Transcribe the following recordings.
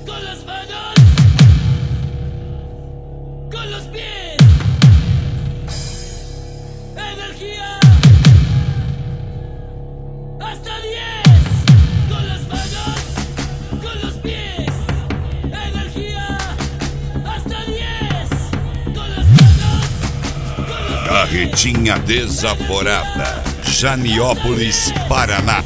Con las manos, con los pies, energía, hasta 10. Con las manos, con los pies, energía, hasta 10. Con las manos, con los pies. Carretinha Desaforada, Janiópolis, Paraná.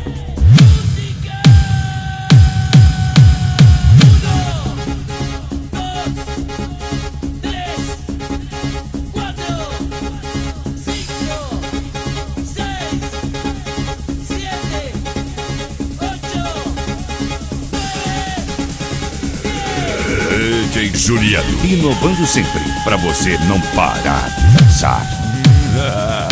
DJ Juliano, inovando sempre, pra você não parar de dançar.